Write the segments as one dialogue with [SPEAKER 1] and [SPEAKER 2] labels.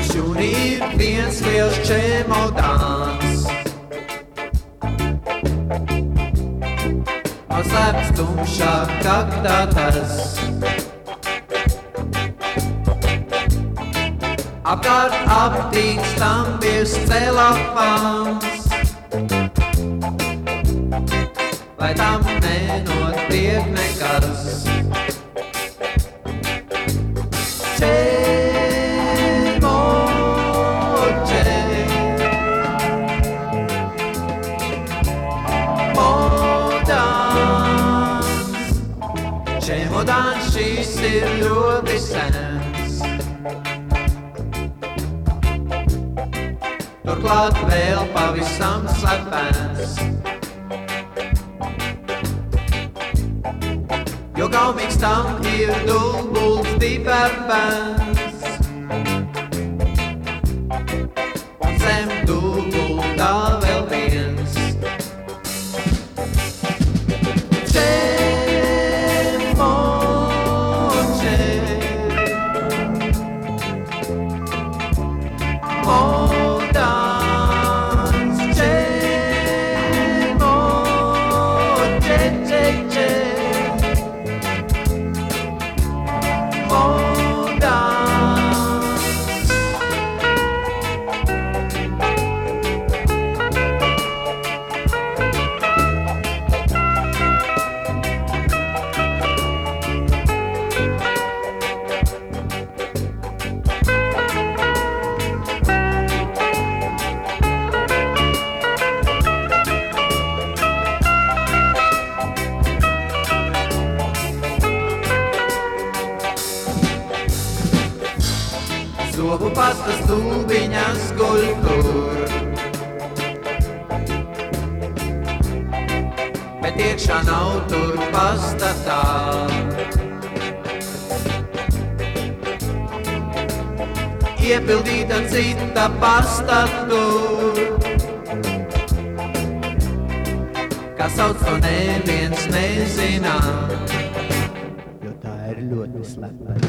[SPEAKER 1] Šūnī ir viens liels čemodāns, noslēpts tumšā kaktā tas. Apkārt aptīts tam virs celofāns, lai tam nenotiek nekas. Čemodāns šis ir ļoti sens, turklāt vēl pavisam slepens, jo gaumīgs tam ir dubults diperbens, un zem dubultā vēl viens. Zobu pastas tūbiņas guļ tur, bet iekšā nav tur pastatā. Iepildīta cita pasta tur, kā sauc to neviens nezina,
[SPEAKER 2] jo tā ir ļoti slepena.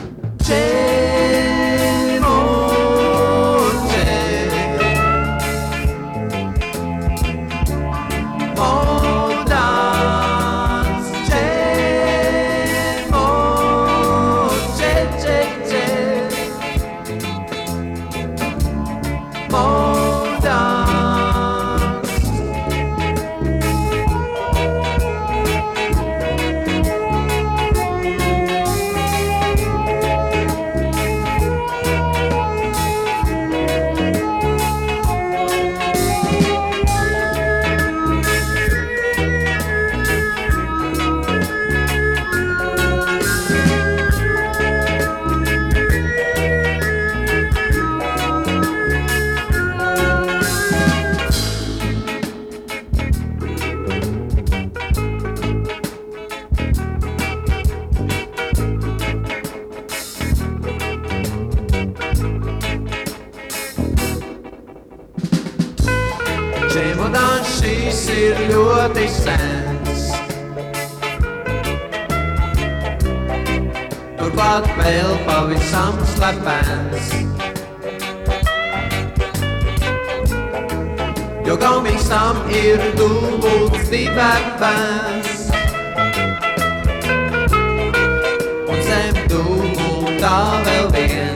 [SPEAKER 1] Čemodāns šis ir ļoti sens, turklāt vēl pavisam slepens, jo gaumīgs tam ir dubults diperbens, un zem dubultā vēl viens.